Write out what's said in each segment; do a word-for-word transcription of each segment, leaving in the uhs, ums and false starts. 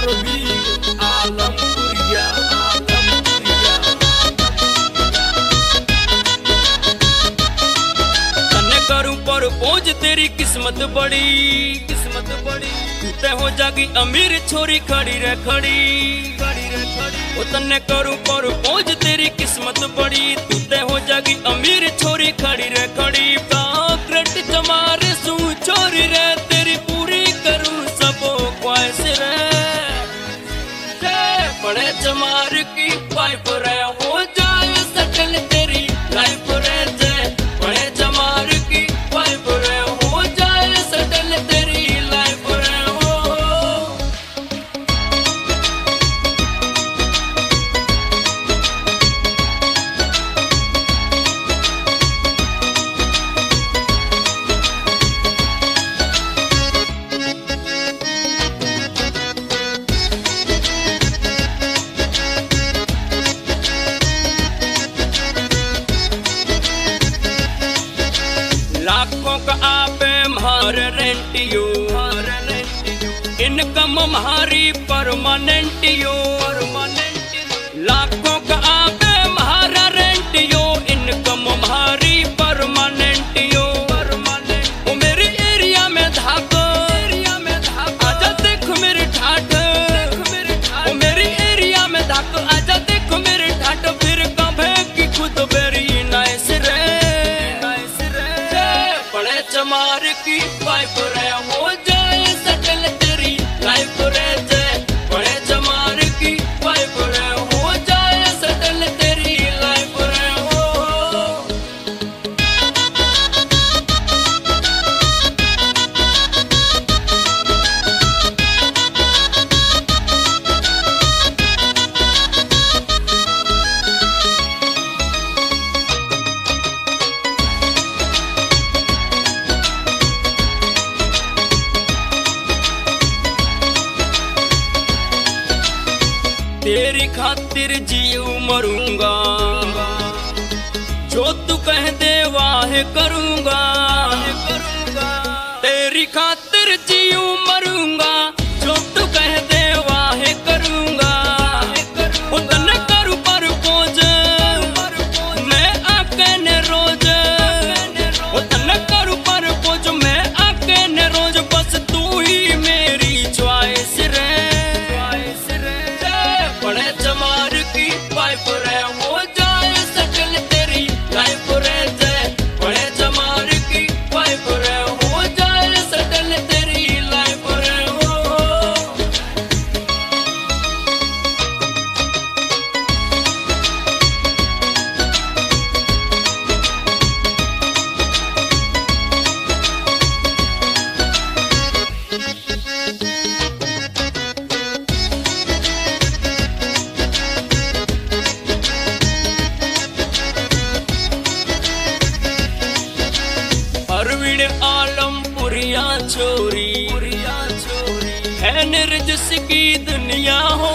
परवीन आलमपुरिया आलमपुरिया तन्ने करूं प्रपोज तेरी किस्मत बड़ी किस्मत बड़ी तू ते हो जागी अमीर छोरी खड़ी रे खड़ी खड़ी रे खड़ी ओ तन्ने करूं प्रपोज तेरी किस्मत बड़ी तू ते हो जागी अमीर छोरी खड़ी रे खड़ी पाकट चमार सू छोरी रे तेरी पूरी करूं सबो ख्वाहिश रे बड़े चमार की पाइप रे हो जाए सटल तेरी लाइफ रे जे बड़े चमार की पाइप रे हो जाए सटल तेरी लाइफ रे हो लाखों का आपे मार रेंटियो इनकम हमारी परमानेंटियो लाखों का आपे मारा रेंटियो इनकम हमारी परमानेंटियो ओ मेरी एरिया में धाको आजा देखो मेरी ठाठ ओ मेरी एरिया में धाको आजा देखो मेरी ठाठ फिर कभे की खुद बेरी नाइस रे चमार की पाइप रे हो जाए सटल तेरी लाइफ रे जे बड़े चमार की पाइप रे हो जाए सटल तेरी लाइफ रे हो तेरी खातिर जीव मरूंगा जो तू कह दे वाहे करूंगा तेरी खातिर जीव मरूंगा जो तू कह दे वाहे करूंगा उतन करूं प्रपोज मैं आके ने रोज उतन करूं प्रपोज मैं आके ने रोज बस तू ही मेरी च्वाइस रे बड़े चमार की पाइप रे हो जाए सटल तेरी लाइफ रे जे बड़े चमार की पाइप रे हो जाए सटल तेरी लाइफ रे हो परवीन आलमपुरिया छोरी है निर्जस की दुनिया हो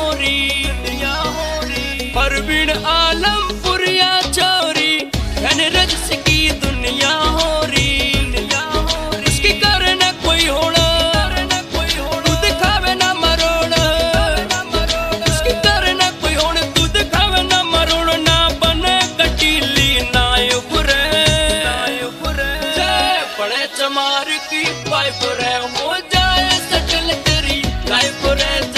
रही परवीन आलमपुरिया छोरी है निर्जस की दुनिया हो रही उसकी करना कोई होना तू दिखावे ना मरोड़ उसकी करना कोई होना तू दिखावे ना मरोड़ ना बने कटीली नायक रे बड़े चमार की पाइप रे हो जाए सटल तेरी लाइफ रे